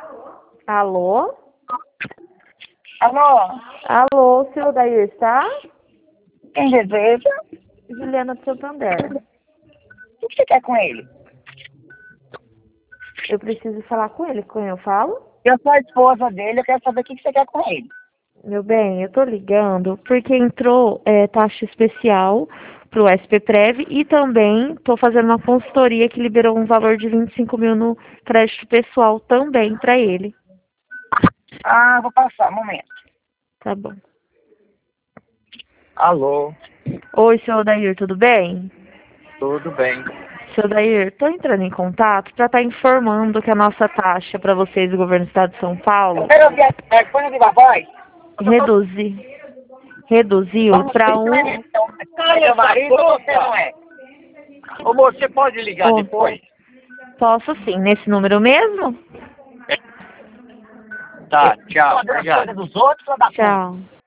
Alô? Alô? Alô, o seu Odair está? Quem deseja? Juliana de Santander. O que você quer com ele? Eu preciso falar com ele. Com eu falo? Eu sou a esposa dele, eu quero saber o que você quer com ele. Meu bem, eu tô ligando porque entrou taxa especial pro SPPrev e também tô fazendo uma consultoria que liberou um valor de 25 mil no crédito pessoal também para ele. Ah, vou passar, um momento. Tá bom. Alô, Oi, seu Odair, tudo bem? tudo bem? Seu Odair, tô entrando em contato para estar informando que a nossa taxa para vocês do governo do estado de São Paulo Quero ouvir põe ouvir a voz. reduziu para Meu marido ou você não é? Ô, moço, você pode ligar Oh, depois? posso sim, nesse número mesmo? Tá, tchau, As obrigado. coisas dos outros ou da Tchau.